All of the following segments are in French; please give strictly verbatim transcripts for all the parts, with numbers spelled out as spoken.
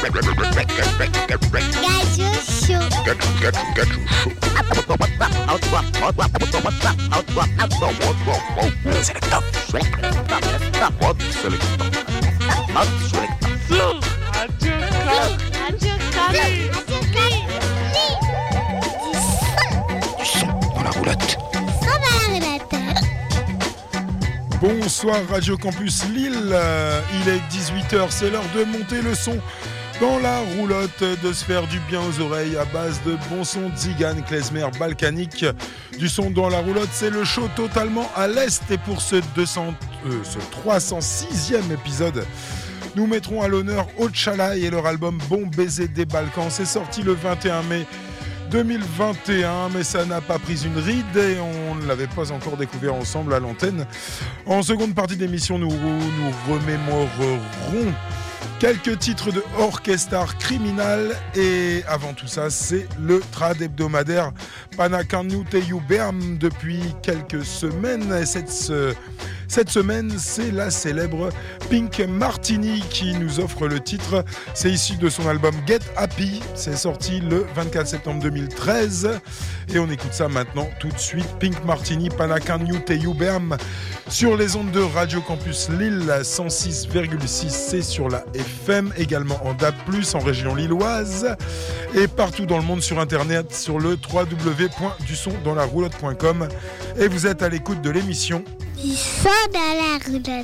Bonsoir Radio Campus Lille, il est dix-huit heures, c'est l'heure de monter le son dans la roulotte, de se faire du bien aux oreilles à base de bon son Zigan, klezmer, balkanique. Du son dans la roulotte, c'est le show totalement à l'est et pour ce, deux cents, euh, ce trois cent sixième épisode, nous mettrons à l'honneur Ochalai et leur album Bon baiser des Balkans. C'est sorti le vingt et un mai deux mille vingt et un, mais ça n'a pas pris une ride et on ne l'avait pas encore découvert ensemble à l'antenne. En seconde partie d'émission, nous, nous remémorerons quelques titres de Orchestar Criminal et avant tout ça, c'est le trad hebdomadaire Panakanu Teyu Beam depuis quelques semaines. Et cette, cette semaine, c'est la célèbre Pink Martini qui nous offre le titre. C'est issu de son album Get Happy. C'est sorti le vingt-quatre septembre deux mille treize et on écoute ça maintenant tout de suite. Pink Martini, Panakanu Teyu Beam sur les ondes de Radio Campus Lille cent six virgule six, c'est sur la F M, également en D A B plus, en région lilloise et partout dans le monde sur internet sur le w w w point du son dans la roulotte point com et vous êtes à l'écoute de l'émission Du son dans la roulotte.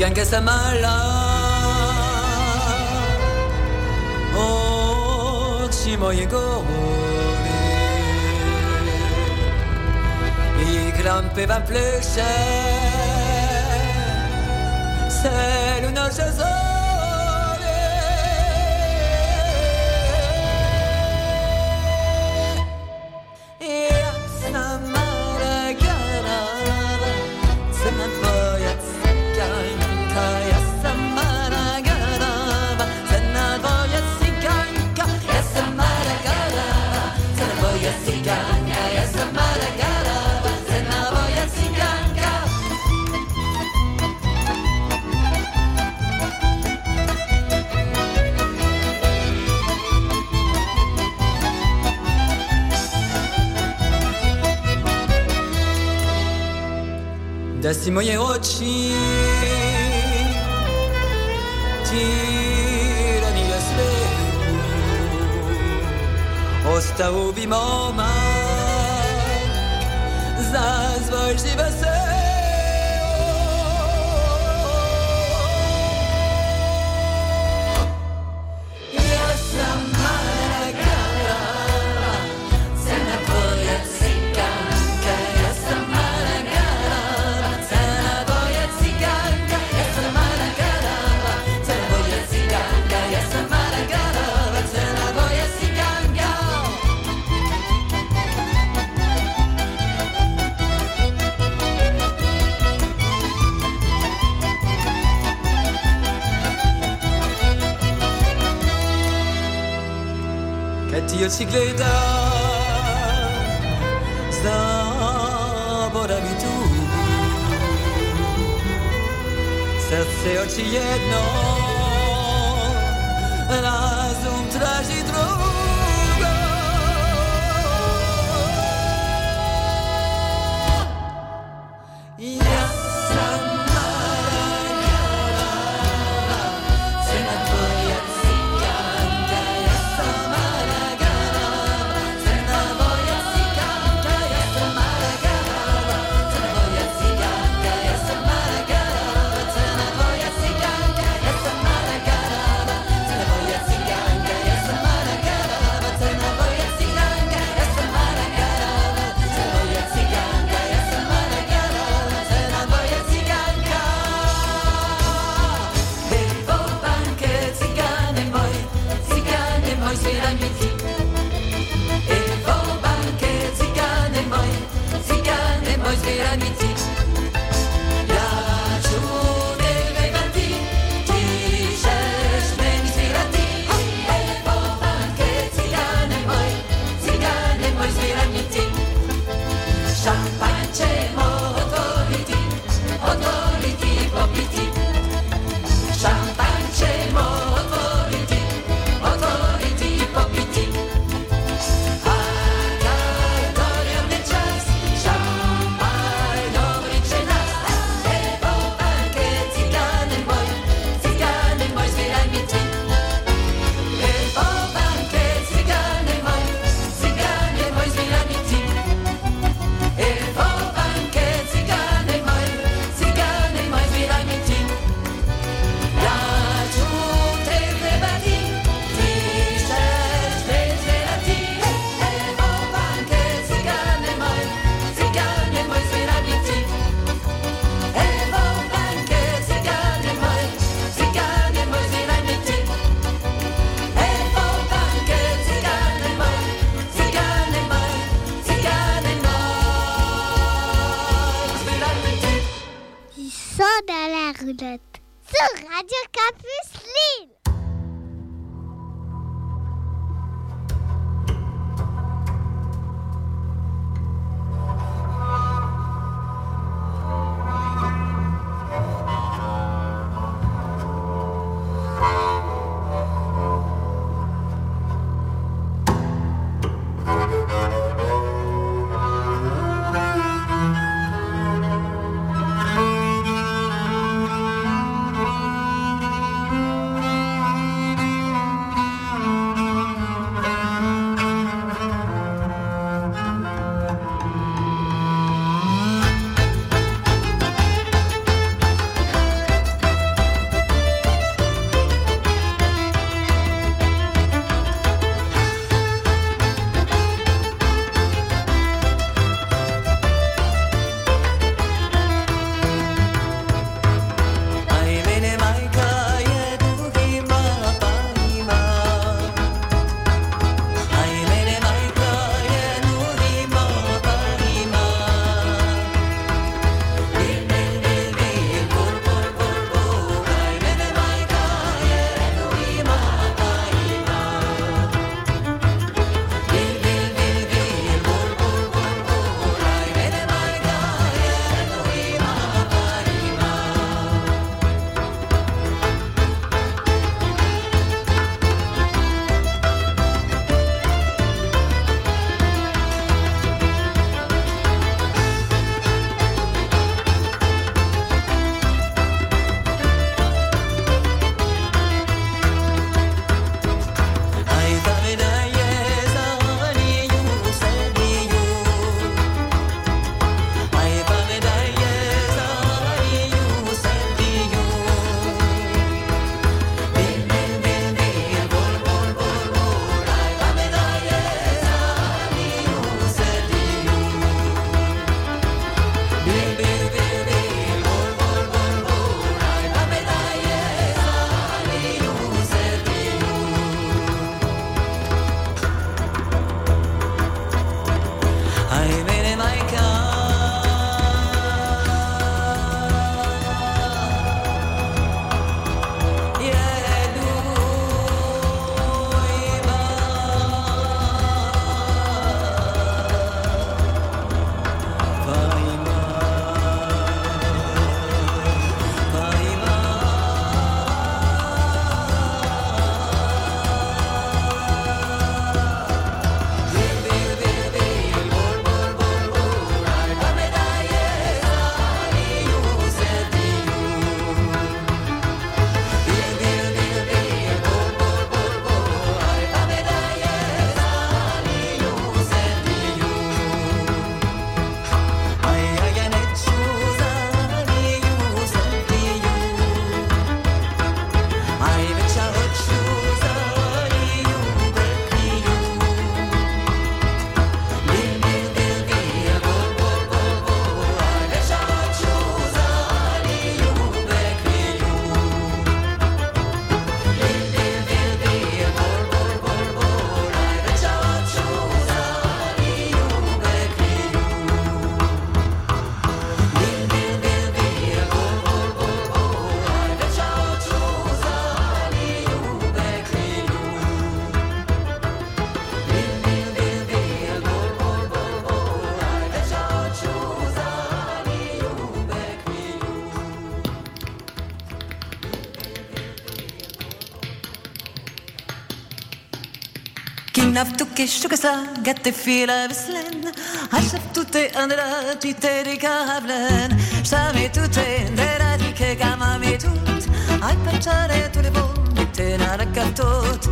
Zigan que se mala Oči moje govori I krampe vam pleše Selu naše zore Ja sam mala garava Crna tvoja ciganka Ja sam mala garava Crna tvoja ciganka Ja sam mala garava Crna tvoja ciganka Ja sam mala garava Crna tvoja ciganka Da si moje oči tiranile svetu Ostao bi momak za svoj život se Ja sam mala garava Crna tvoja ciganka Ja sam mala garava Crna tvoja ciganka Ja sam mala garava Crna tvoja ciganka Ja sam mala garava Crna tvoja ciganka Kad ti oči gledam zaboravi tugu Srce oči jedno razum traži drugo Ja sam mala garava Crna tvoja ciganka Ja sam mala garava Crna tvoja ciganka Ja sam mala garava Crna tvoja ciganka Ja sam mala garava Crna tvoja ciganka Ja sam mala garava Crna tvoja ciganka Ja sam mala garava Crna tvoja ciganka Ja sam mala garava Crna tvoja ciganka Ja sam mala garava Crna tvoja ciganka Evo banke cigane moj Cigane moj sviraj mi ti Evo banke cigane moj Cigane moj sviraj mi ti Ja ću te pevati Ti ćeš meni svirati Evo banke cigane moj Cigane moj sviraj mi ti Šampanj ćemo otvoriti Otvoriti i popiti Šampanj ćemo otvoriti Otvoriti i popiti A kad dođe čas Šampanj dobrit će nas Evo banke cigane moj Cigane moj sviraj mi ti Evo banke cigane moj Cigane moj sviraj mi ti Evo banke cigane moj Cigane moj sviraj mi ti Ja ću te trebati Ti ćeš te svirati Evo banke cigane moj Cigane moj sviraj mi ti Evo banke cigane moj Cigane moj sviraj mi ti Evo banke cigane moj Cigane moj Cigane moj sviraj mi ti Ils sont dans la roulotte. Sur Radio Campus Lille. Thank Kinaftuki shukasa gatte fila vislen Ashaftutte andra titeri kavlen Shame tutte ndera dike gama me tut Ai pacciare tu le bombe te na raccatot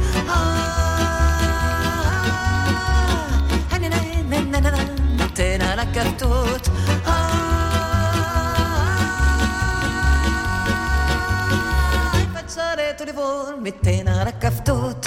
Ah Hani na na na na na te na raccatot Ah Ai pacciare tu le bombe te na raccatot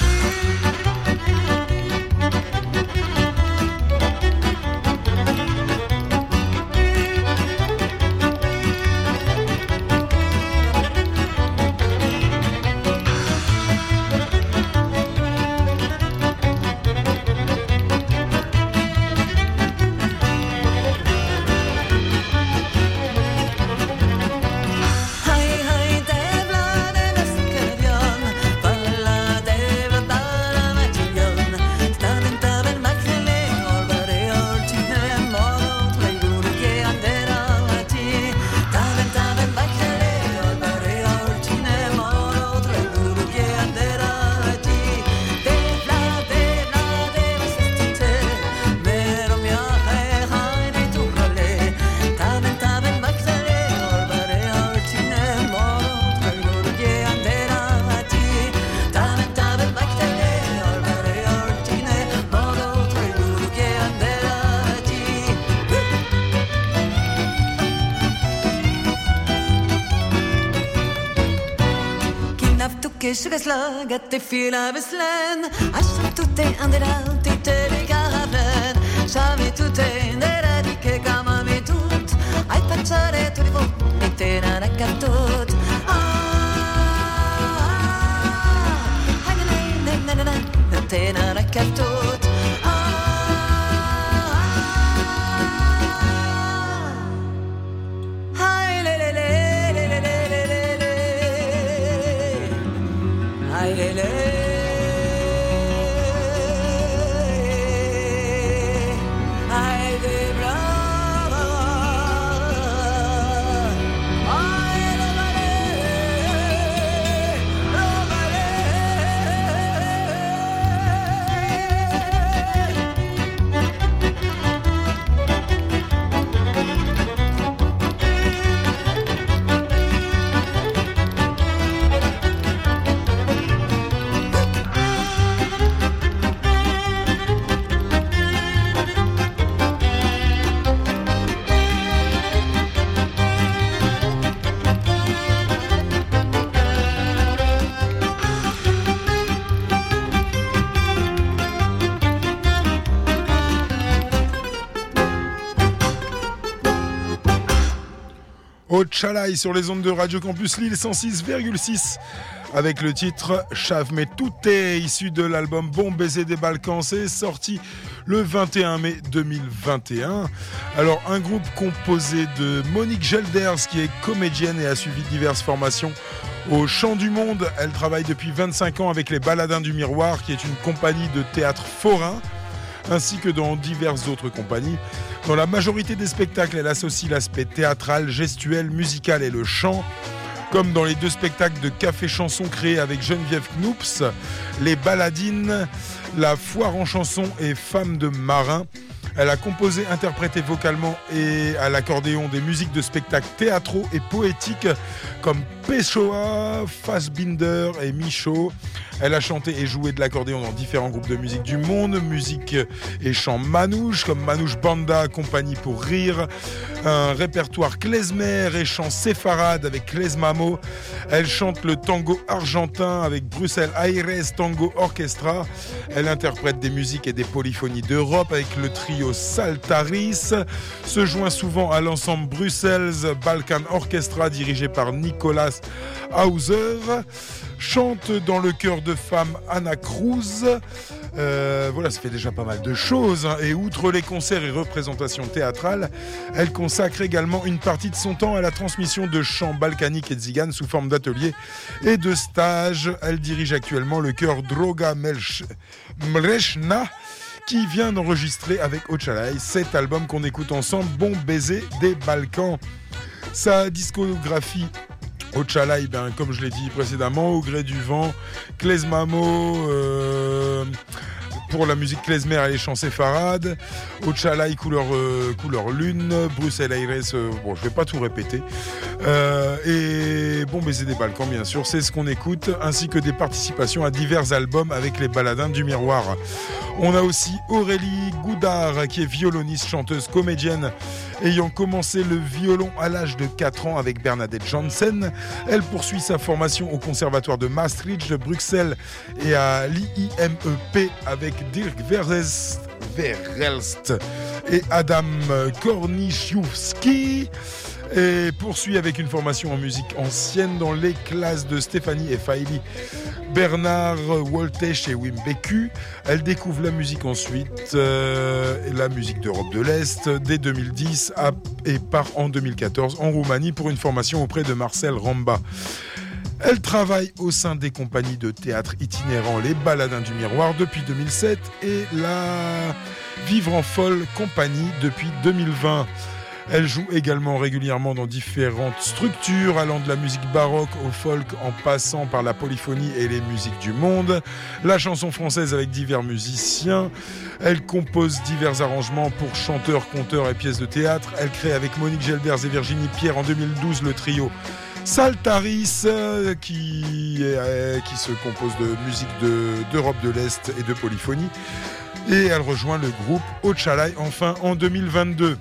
Sugasla gatte fila vislen Asham tutte andera titte di gavlen Shame tutte ndera dike gama me tut Ai pacciare tu rivo e te na raccatot Ah Hai na na na na te na raccatot Otchalai sur les ondes de Radio Campus Lille cent six virgule six avec le titre Chave mais tout est issu de l'album Bon baiser des Balkans. C'est sorti le vingt et un mai deux mille vingt et un. Alors un groupe composé de Monique Gelders qui est comédienne et a suivi diverses formations au Chant du Monde. Elle travaille depuis vingt-cinq ans avec les Baladins du Miroir qui est une compagnie de théâtre forain, ainsi que dans diverses autres compagnies. Dans la majorité des spectacles, elle associe l'aspect théâtral, gestuel, musical et le chant. Comme dans les deux spectacles de café-chanson créés avec Geneviève Knoups, Les Baladines, La Foire en chanson et Femmes de marin. Elle a composé, interprété vocalement et à l'accordéon des musiques de spectacles théâtraux et poétiques comme Pessoa, Fassbinder et Michaud. Elle a chanté et joué de l'accordéon dans différents groupes de musique du monde, musique et chant manouche comme Manouche Banda, Compagnie pour rire, un répertoire klezmer et chant séfarade avec Klezmamo. Elle chante le tango argentin avec Bruxelles Aires Tango Orchestra. Elle interprète des musiques et des polyphonies d'Europe avec le trio Saltaris, se joint souvent à l'ensemble Bruxelles Balkan Orchestra dirigé par Nicolas Hauser. Chante dans le chœur de femmes Anna Cruz. Euh, voilà, ça fait déjà pas mal de choses. Hein. Et outre les concerts et représentations théâtrales, elle consacre également une partie de son temps à la transmission de chants balkaniques et tziganes sous forme d'ateliers et de stages. Elle dirige actuellement le chœur Droga Melch... Mrechna, qui vient d'enregistrer avec Otchalai cet album qu'on écoute ensemble, Bon baiser des Balkans. Sa discographie Otchalai, ben, comme je l'ai dit précédemment, Au gré du vent, Klezmamo, euh, pour la musique klezmer et les chants séfarades, Ochalai couleur, euh, couleur lune, Bruxelles Aires, euh, bon je vais pas tout répéter, euh, et Bon baiser des Balkans bien sûr, c'est ce qu'on écoute, ainsi que des participations à divers albums avec les Baladins du Miroir. On a aussi Aurélie Goudard qui est violoniste, chanteuse, comédienne, ayant commencé le violon à l'âge de quatre ans avec Bernadette Janssen. Elle poursuit sa formation au conservatoire de Maastricht, de Bruxelles et à l'I I M E P avec Dirk Verhelst et Adam Kornichowski. Et poursuit avec une formation en musique ancienne dans les classes de Stéphanie et Faili, Bernard Woltech et Wim Beku. Elle découvre la musique ensuite, euh, la musique d'Europe de l'Est, dès deux mille dix à, et part en deux mille quatorze en Roumanie pour une formation auprès de Marcel Ramba. Elle travaille au sein des compagnies de théâtre itinérants Les Baladins du Miroir depuis deux mille sept et la Vivre en Folle Compagnie depuis deux mille vingt. Elle joue également régulièrement dans différentes structures, allant de la musique baroque au folk en passant par la polyphonie et les musiques du monde, la chanson française avec divers musiciens. Elle compose divers arrangements pour chanteurs, conteurs et pièces de théâtre. Elle crée avec Monique Gelders et Virginie Pierre en deux mille douze le trio Saltaris qui, est, qui se compose de musique de, d'Europe de l'Est et de polyphonie. Et elle rejoint le groupe Ochalai enfin en deux mille vingt-deux.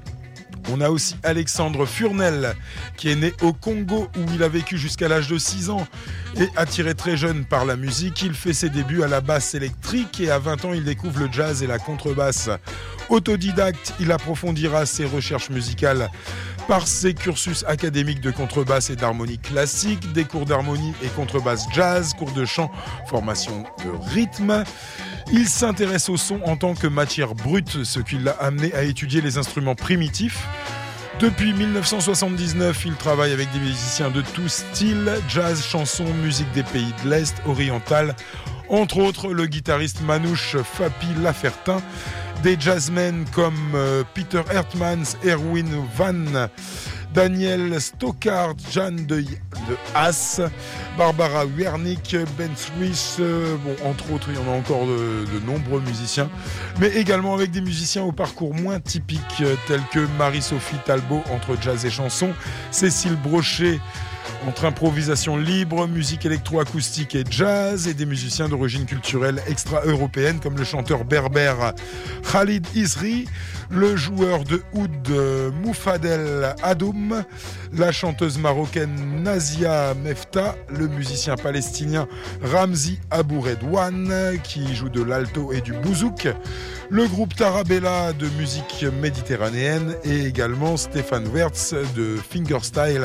On a aussi Alexandre Furnel, qui est né au Congo où il a vécu jusqu'à l'âge de six ans. Et attiré très jeune par la musique, il fait ses débuts à la basse électrique et à vingt ans, il découvre le jazz et la contrebasse. Autodidacte, il approfondira ses recherches musicales par ses cursus académiques de contrebasse et d'harmonie classique, des cours d'harmonie et contrebasse jazz, cours de chant, formation de rythme. Il s'intéresse au son en tant que matière brute, ce qui l'a amené à étudier les instruments primitifs. Depuis dix-neuf cent soixante-dix-neuf, il travaille avec des musiciens de tous styles, jazz, chanson, musique des pays de l'Est, oriental, entre autres le guitariste manouche Fapi Lafertin, des jazzmen comme euh, Peter Hertmans, Erwin Van, Daniel Stockard, Jeanne de, de Haas, Barbara Wernick, Ben Smith, euh, bon, entre autres, il y en a encore de, de nombreux musiciens, mais également avec des musiciens au parcours moins typiques, euh, tels que Marie-Sophie Talbot entre jazz et chanson, Cécile Brochet entre improvisation libre, musique électroacoustique et jazz, et des musiciens d'origine culturelle extra-européenne comme le chanteur berbère Khalid Isri, le joueur de oud Moufadel Adoum, la chanteuse marocaine Nazia Mefta, le musicien palestinien Ramzi Abou Redouane qui joue de l'alto et du bouzouk, le groupe Tarabella de musique méditerranéenne et également Stéphane Wertz de fingerstyle.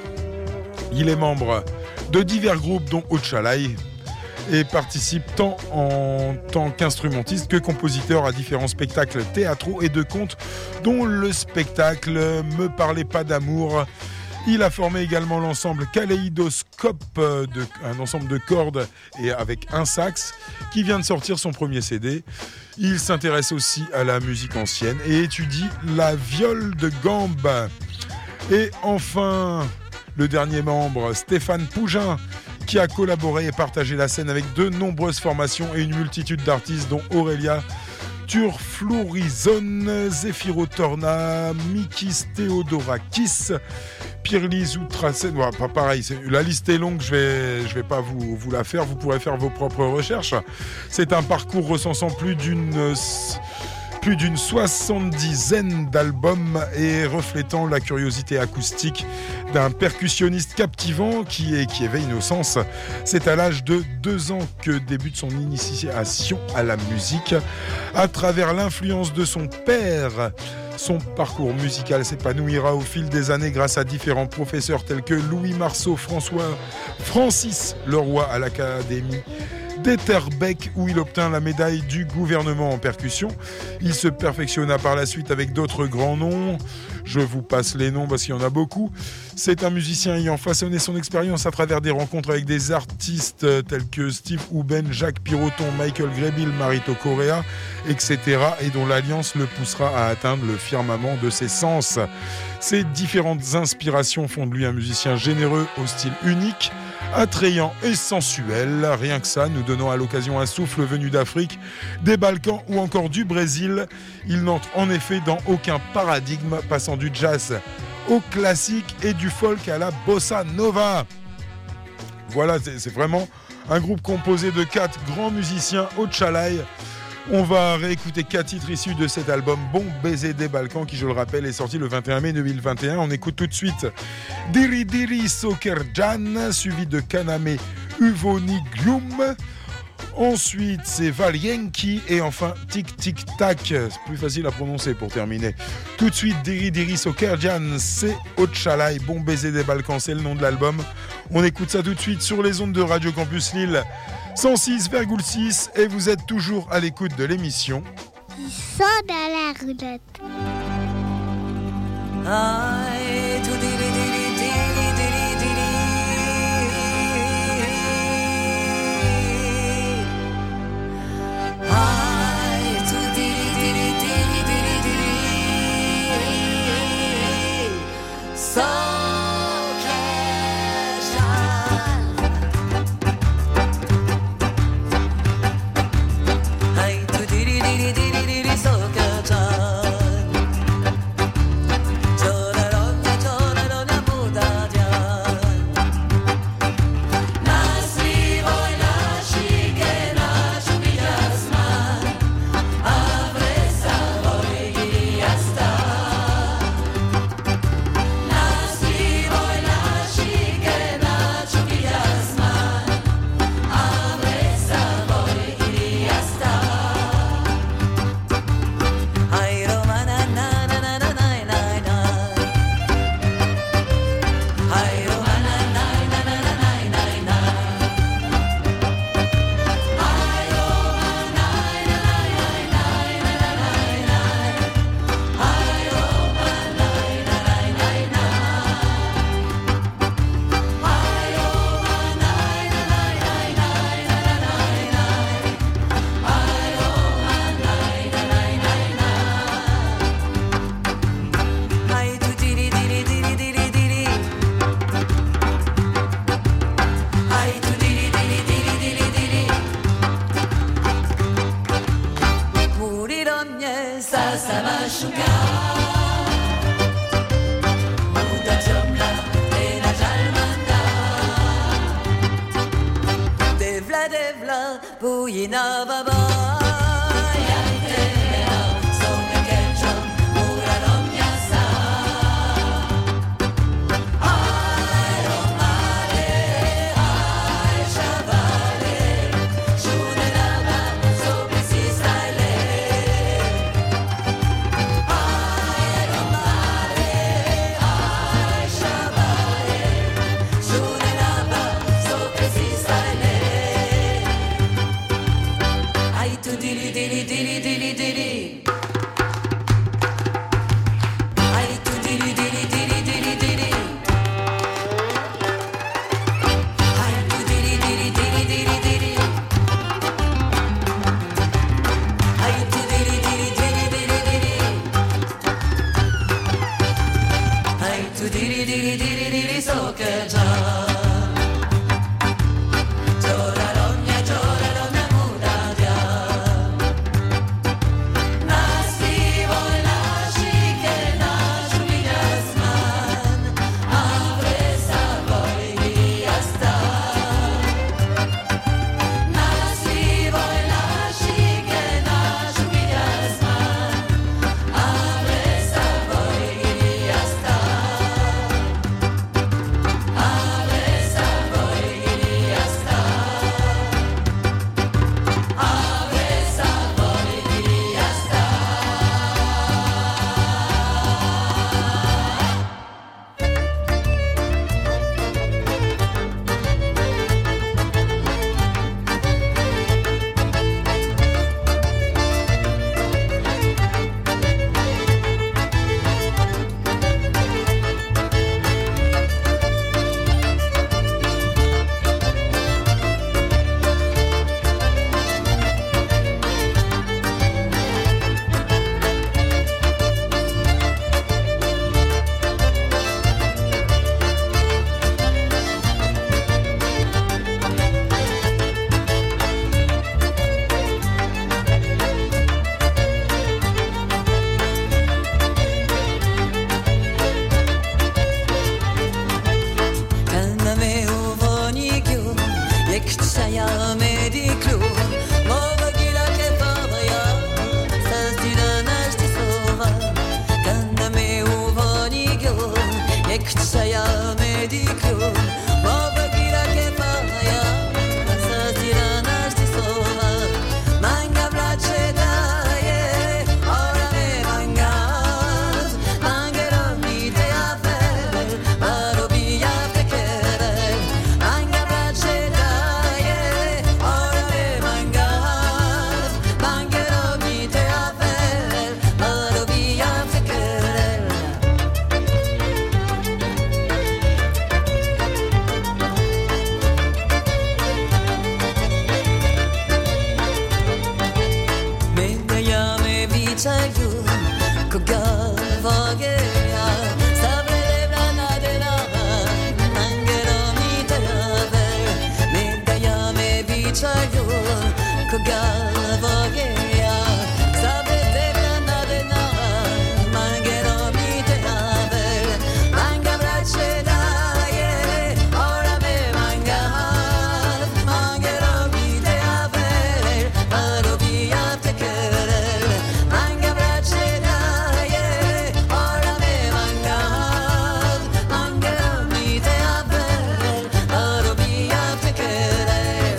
Il est membre de divers groupes dont Ochalai et participe tant en tant qu'instrumentiste que compositeur à différents spectacles théâtraux et de contes dont le spectacle Me parlez pas d'amour. Il a formé également l'ensemble Kaléidoscope, de, un ensemble de cordes et avec un sax qui vient de sortir son premier C D. Il s'intéresse aussi à la musique ancienne et étudie la viole de gambe. Et enfin, le dernier membre, Stéphane Pougin, qui a collaboré et partagé la scène avec de nombreuses formations et une multitude d'artistes dont Aurélia Turflourizone, Zefiro Torna, Mikis Theodorakis, Pirlis Outrasen. Voilà, pas pareil, c'est, la liste est longue, je vais, je vais pas vous, vous la faire, vous pourrez faire vos propres recherches. C'est un parcours recensant plus d'une... plus d'une soixante-dizaine d'albums et reflétant la curiosité acoustique d'un percussionniste captivant qui, est, qui éveille nos sens. C'est à l'âge de deux ans que débute son initiation à la musique. À travers l'influence de son père, son parcours musical s'épanouira au fil des années grâce à différents professeurs tels que Louis Marceau, François, Francis Leroy à l'Académie d'Etterbeek où il obtint la médaille du gouvernement en percussion. Il se perfectionna par la suite avec d'autres grands noms. Je vous passe les noms parce qu'il y en a beaucoup. C'est un musicien ayant façonné son expérience à travers des rencontres avec des artistes tels que Steve Houben, Jacques Piroton, Michael Greville, Marito Correa, et cetera et dont l'alliance le poussera à atteindre le firmament de ses sens. Ces différentes inspirations font de lui un musicien généreux au style unique, attrayant et sensuel. Rien que ça, nous donnons à l'occasion un souffle venu d'Afrique, des Balkans ou encore du Brésil. Il n'entre en effet dans aucun paradigme, passant du jazz au classique et du folk à la bossa nova. Voilà, c'est, c'est vraiment un groupe composé de quatre grands musiciens au tchalaï. On va réécouter quatre titres issus de cet album Bon Baiser des Balkans qui, je le rappelle, est sorti le vingt et un mai deux mille vingt et un. On écoute tout de suite Diri Diri Sokerjan, suivi de Kaname Uvoni Glum. Ensuite, c'est Valienki et enfin Tic Tic Tac. C'est plus facile à prononcer pour terminer. Tout de suite, Diri Diri Sokerjan, c'est Otchalai. Bon Baiser des Balkans, c'est le nom de l'album. On écoute ça tout de suite sur les ondes de Radio Campus Lille cent six virgule six et vous êtes toujours à l'écoute de l'émission. Ils sont dans la roulotte. Aïe, tout dili dili dili dili dili. Aïe, tout dili dili dili dili dili. Sokerjan. Aïe, tout dili dili dili dili Sokerjan. Yekçaya mediklu Mova gila kefaya Sastida nashti sova Kandame uvonigyo Yekçaya mediklu Mova gila kefaya Sastida nashti sova Manga vrace daje Ora me mangas Mangero mi te afer Varo via fekere Manga vrace daje Ora me mangas Mangero mi te afer Varo via fekere Megayame vichayu Kogavagea Sabre blanadena Mangero mitave Megayame vichayu Kogavagea Sabre blanadena Mangero mitave Manga brace daje Ora me mangas Mangero mitave Vado via te querer Manga brace daje Ora me mangas Mangero mitave Vado via te querer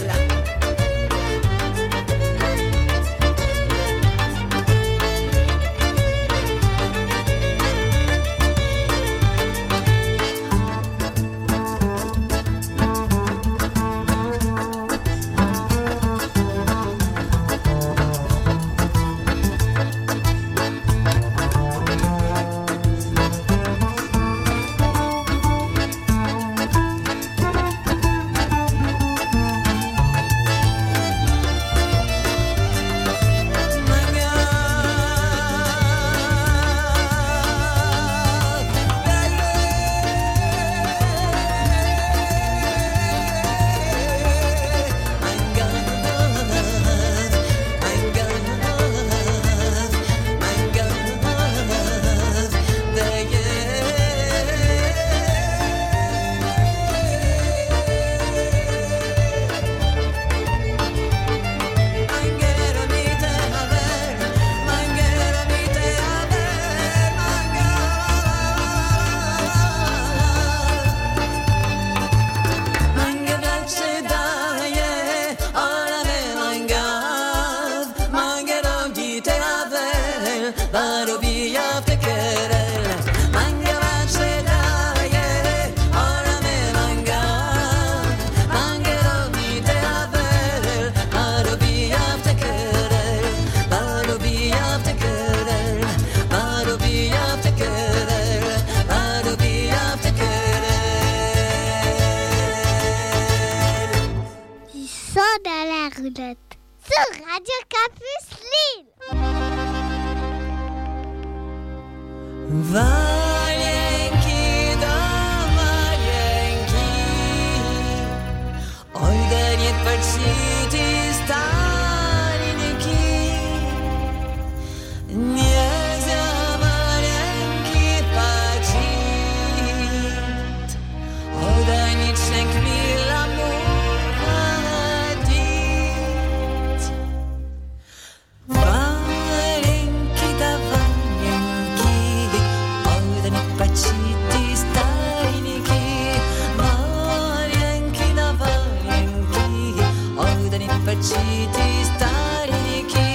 Vado via te querer Manga brace daje Ora me mangas Mangero mi te aver Vado via te querer Vado via te querer Vado via te querer Vado via te querer Ils sont dans la roulotte. Sur Radio Campus Lille. Валенки да маленьки Ой, да нет почти старенький Нельзя маленький почить Ой, да нет schenk mir l'amour родить Валенки да валенки Ой, да нет почти старенький Маленький да маленький Ой, да нет почти старенький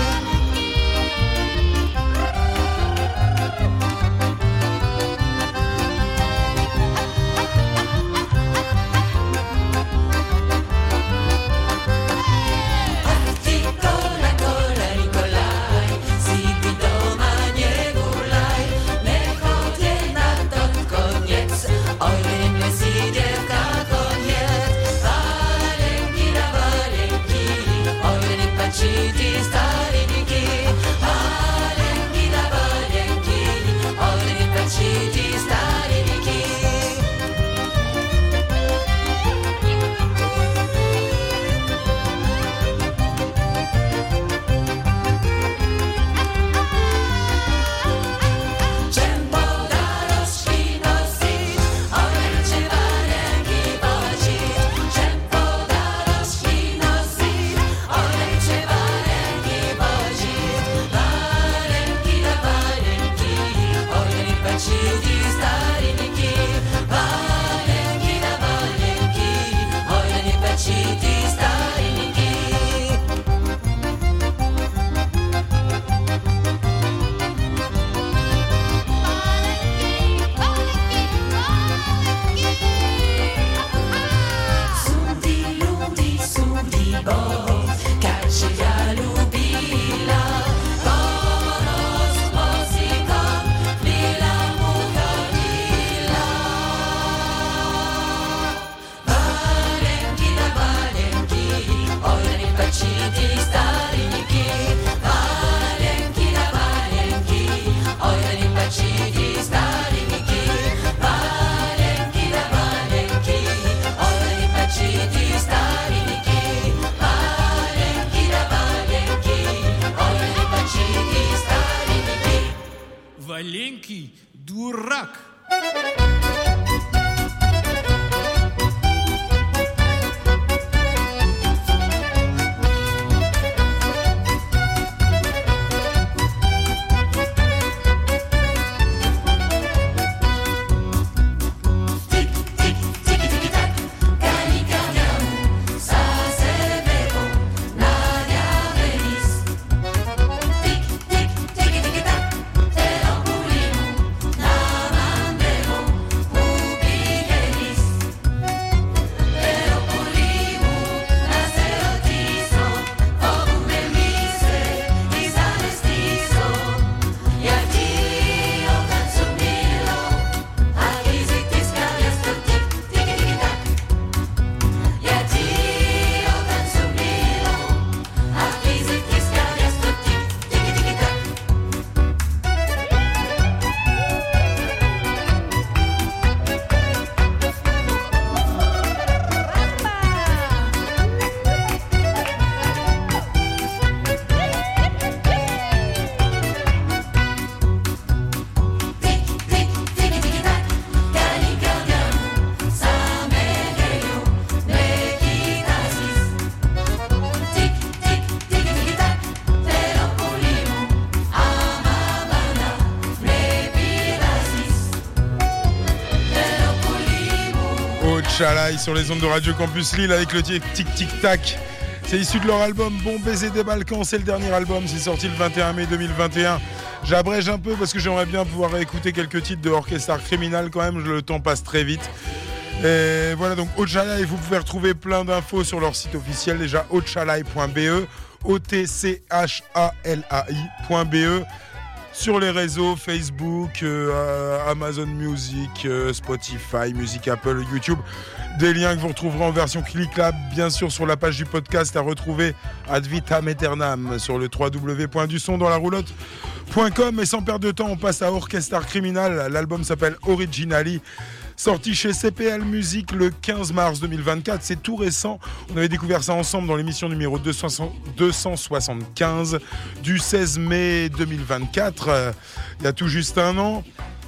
Articola, cola, Nicolai Ziggy, doma, nie gulaj Nechodź na to koniec Oj, nie zjedzie na koniec Walenki na walenki Oj, Маленький дурак. Chalaï sur les ondes de Radio Campus Lille avec le titre Tic Tic Tac. C'est issu de leur album Bon Baiser des Balkans, c'est le dernier album, c'est sorti le vingt et un mai deux mille vingt et un. J'abrège un peu parce que j'aimerais bien pouvoir écouter quelques titres de Orchestra Criminal quand même, le temps passe très vite. Et voilà, donc Ochalai, vous pouvez retrouver plein d'infos sur leur site officiel, déjà ochalai point b e, O T C H A L A I point b e. Sur les réseaux Facebook, euh, Amazon Music, euh, Spotify, Music Apple, YouTube. Des liens que vous retrouverez en version cliquable, bien sûr, sur la page du podcast à retrouver ad vitam aeternam sur le w w w point du son dans la roulotte point com. Et sans perdre de temps, on passe à Orchestra Criminal. L'album s'appelle Originally. Sorti chez C P L Music le quinze mars deux mille vingt-quatre, c'est tout récent. On avait découvert ça ensemble dans l'émission numéro deux cent soixante-quinze du seize mai deux mille vingt-quatre, euh, il y a tout juste un an.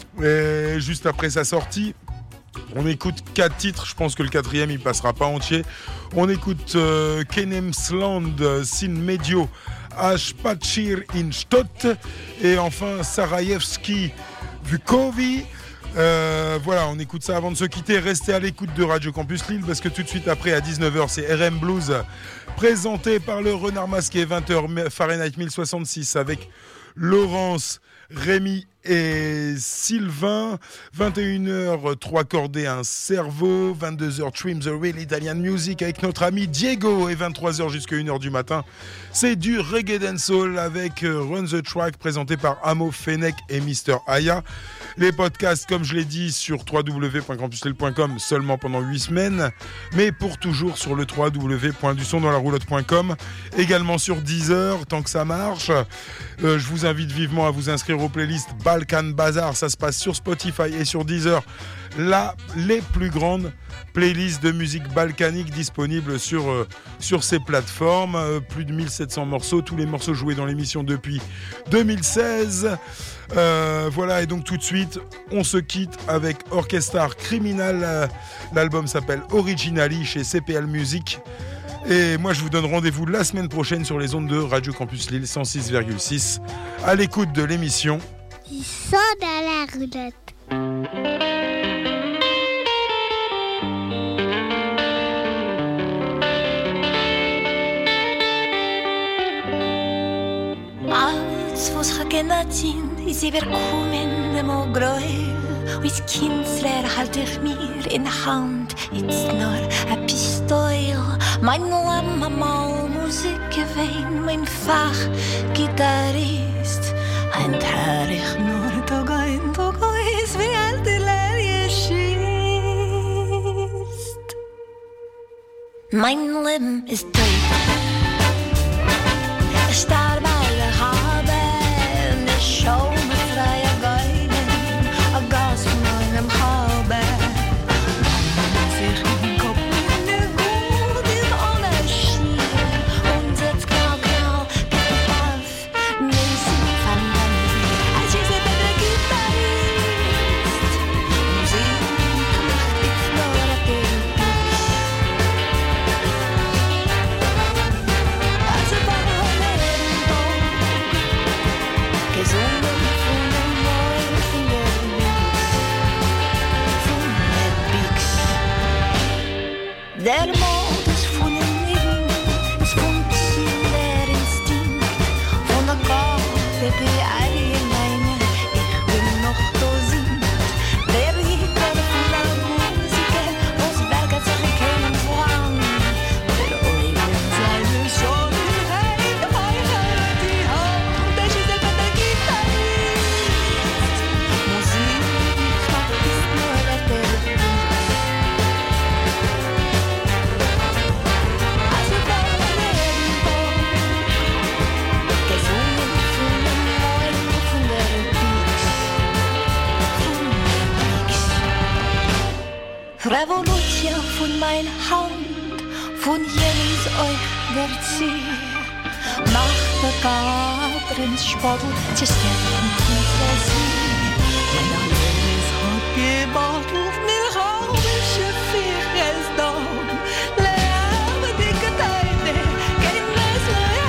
Et juste après sa sortie, on écoute quatre titres. Je pense que le quatrième il passera pas entier. On écoute euh, Kenemsland, Sin Medio, H. Pachir in Stott et enfin Sarajewski Vukovi. Euh, voilà, on écoute ça avant de se quitter. Restez à l'écoute de Radio Campus Lille parce que tout de suite après à dix-neuf heures c'est R M Blues présenté par le Renard Masqué. Vingt heures Fahrenheit mille soixante-six avec Laurence, Rémi et Sylvain. Vingt et une heures trois cordées un cerveau. Vingt-deux heures Trim the Real Italian Music avec notre ami Diego. Et vingt-trois heures jusqu'à une heure du matin c'est du reggae dancehall avec Run the Track présenté par Amo Fennec et Mister Aya. Les podcasts, comme je l'ai dit, sur w w w point campus lille point com seulement pendant huit semaines, mais pour toujours sur le w w w point du son dans la roulotte point com, également sur Deezer, tant que ça marche. Euh, je vous invite vivement à vous inscrire aux playlists Balkan Bazar, ça se passe sur Spotify et sur Deezer. Là, les plus grandes playlists de musique balkanique disponibles sur, euh, sur ces plateformes. Euh, plus de mille sept cents morceaux, tous les morceaux joués dans l'émission depuis deux mille seize. Euh, voilà, et donc tout de suite, on se quitte avec Orchestra Criminal. Euh, l'album s'appelle Originally chez C P L Music. Et moi, je vous donne rendez-vous la semaine prochaine sur les ondes de Radio Campus Lille cent six virgule six à l'écoute de l'émission Du son dans la roulotte. Azi fost hakenatin, izi verkumen de mogroel. und als Kindsler halt ich mir in der Hand jetzt nur ein Pistol. Mein Leben mal Musik gewesen, mein Fach Gitarrist. Ein Tag ich nur Tag ein, Tag aus, wie alte Lerie schießt. Mein Leben ist tight. Ich starr bei der Habe, ich schau mit freier Geugen, ein Gas von meinem Habe. Man sich in den Kopf in der Gut in alle Schiene und setzt genau, genau, geht auf, Musik von dem als ich sie bei der Gitarrist. Musik macht jetzt nur ein Ding. Also bei gesungen von dem Neuen von der Bix, von der Bix. Der Modus von dem Leben, es funktioniert der Instinkt von der Kaffee bei alleine. Ich bin noch da sind, der Gitarre von der Musiker, was werkelt sich in keinem Vorhang. Der Eugen seine Schönheit, heiratet die Hand, das ist der Gitarrist. Musik macht es nur der Beat. Also bei jedem Tag, gesungen von dem Neuen von der Bix, von der Bix. Revolution von mein Hand, von jenes euch der Ziel. Macht der Kater ins Spottel, zerstört uns der See. Meine Leben hat gebattelt, mir haubische Fichelsdom. Lebe dicke Teile, gehen es mir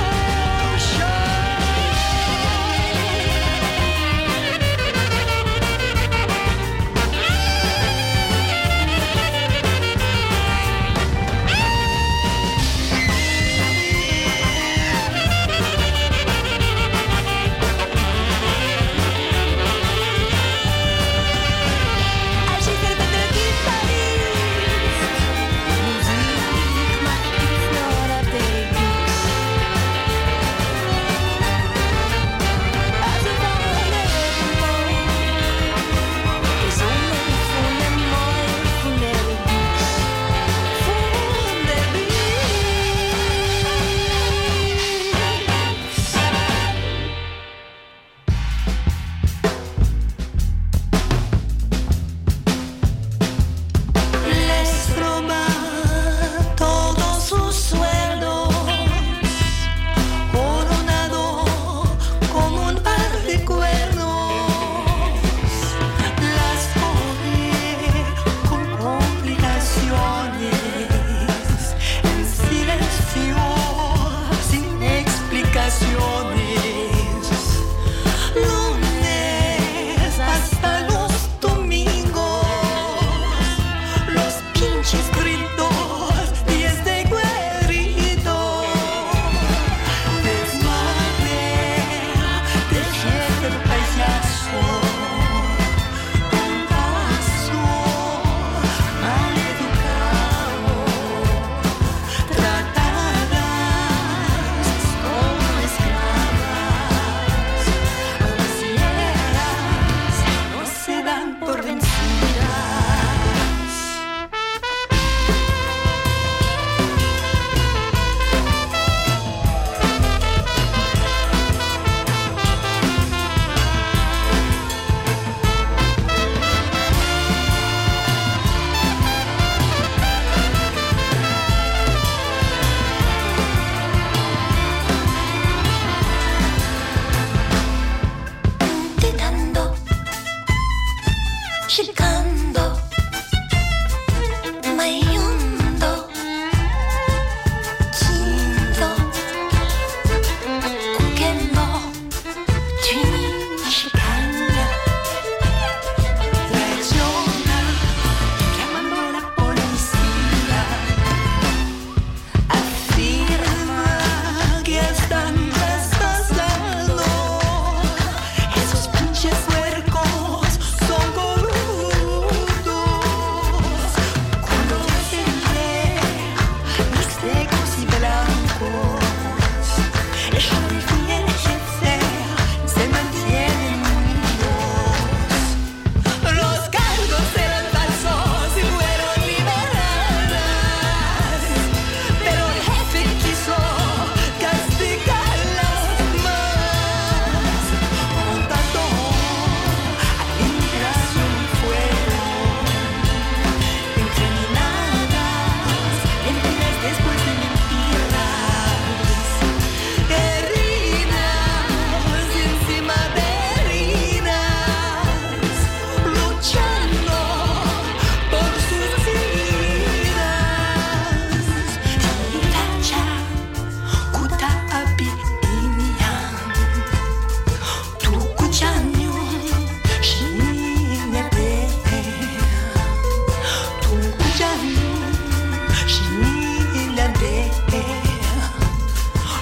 als ich der Better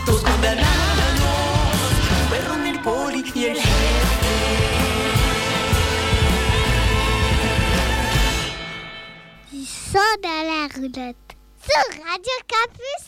todos condenados, fueron el poli y el jefe. Ils sont dans la roulotte. Sur Radio Campus